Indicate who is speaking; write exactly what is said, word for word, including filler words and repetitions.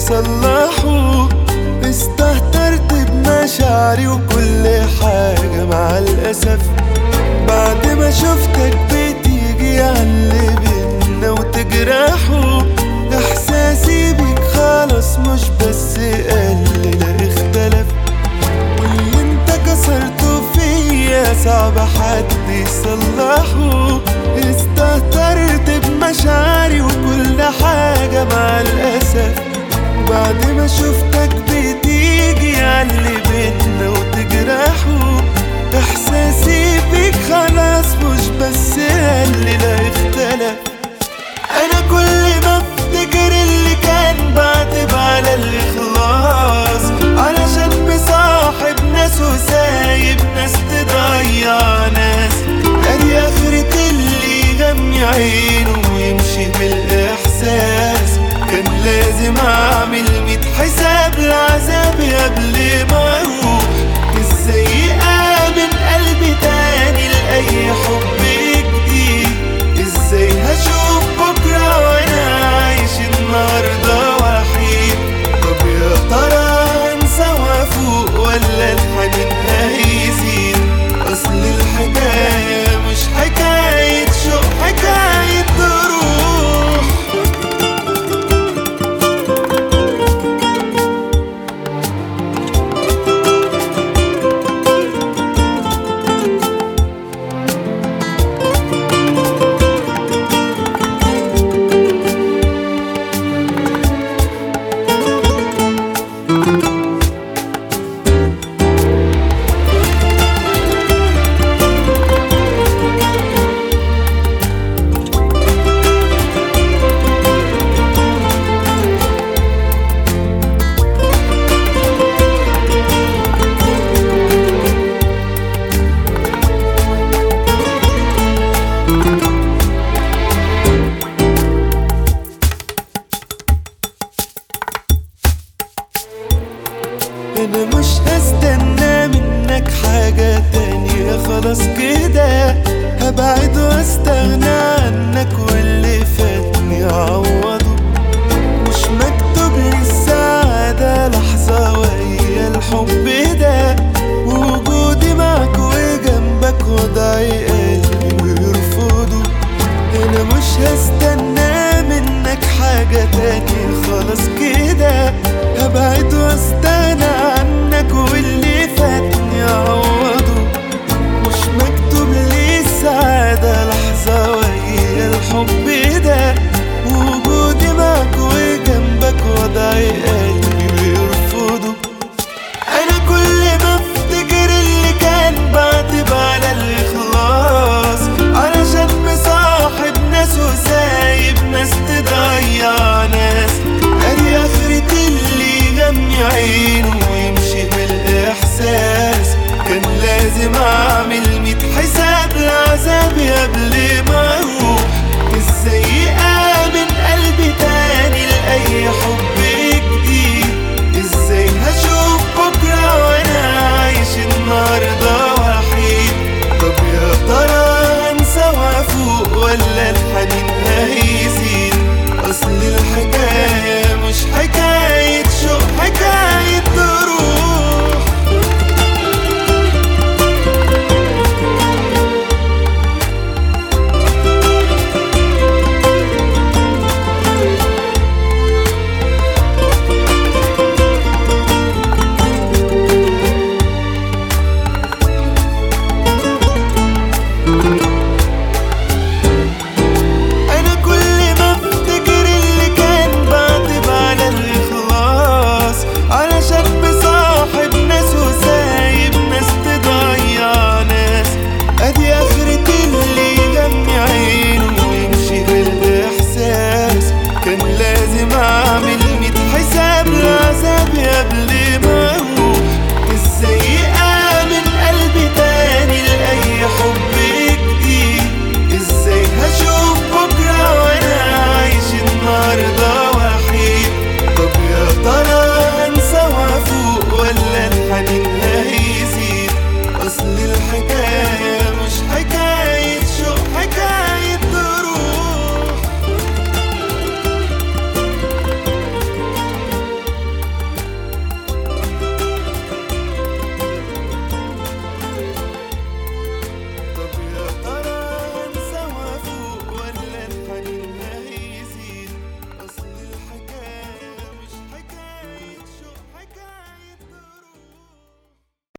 Speaker 1: يصلحوا. استهترت بمشاعري وكل حاجة مع الأسف، بعد ما شفتك بتيجي عاللي بينا وتجرحوا. إحساسي بيك خلاص مش بس قل، لا اختلف، واللي انت كسرته فيا صعب حد يصلحه. استهترت بمشاعري وكل حاجة مع الأسف، بعد ما شفتك بتيجي عاللي بينا وتجرحوا. إحساسي بيك خلاص مش بس قل، لا اختلف. أنا كل ما افتكر اللي كان بعتب على الإخلاص، علشان مصاحب ناس وسايب ناس تضيع ناس. أدي آخرة اللي يغمي عينه ويمشي بالإحساس. كان لازم أعمل ميت حساب لعذابي قبل ما أروح. إزاي آمن قلبي تاني لأي حب جديد؟ إزاي هشوف بكرة وأنا عايش النهاردة وحيد؟ طب يا ترى هنسى وأفوق ولا الحنين هيزيد؟ أصل الحكاية مش حكاية شوق، حكاية روح. أنا مش هستنى منك حاجة تانية، خلاص كده هبعد واستغنى عنك واللي فاتني أعوضه. مش مكتوب لي السعادة لحظة وهي الحب ده، ووجودي معك وجنبك وضعي قلبي ويرفضه. أنا مش هستنى منك حاجة تانية، خلاص كده هبعد واستغنى عنك واللي فاتني أعوضه. مش مكتوب لي السعادة لحظة وهي الحب ده، ووجودي معك وجنبك وضعي قلبي بيرفضه. أنا كل ما افتكر اللي كان بعتب على الإخلاص، علشان مصاحب ناس وسايب ناس تضيع ناس. أدي آخرة اللي يغمي عينه ويمشي بالإحساس. كان لازم أعمل ميت حساب لعذابي قبل ما أروح. إزاي آمن قلبي تاني لأي حب جديد؟ إزاي هشوف بكرة وأنا عايش النهاردة وحيد؟ طب يا ترى هنسى وأفوق ولا الحنين هيزيد؟ أصل الحكاية